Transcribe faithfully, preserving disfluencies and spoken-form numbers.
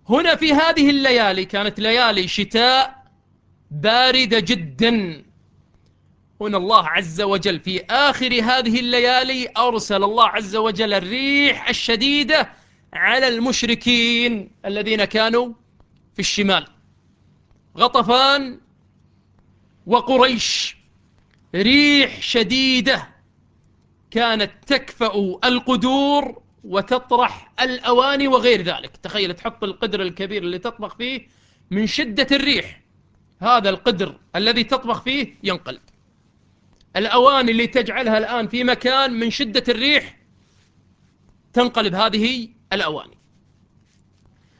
هنا في هذه الليالي كانت ليالي شتاء باردة جدا. هنا الله عز وجل في آخر هذه الليالي أرسل الله عز وجل الريح الشديدة على المشركين الذين كانوا في الشمال، غطفان وقريش. ريح شديدة كانت تكفأ القدور وتطرح الأواني وغير ذلك. تخيل تحط القدر الكبير اللي تطبخ فيه، من شدة الريح هذا القدر الذي تطبخ فيه ينقلب. الأواني اللي تجعلها الآن في مكان من شدة الريح تنقلب هذه الأواني.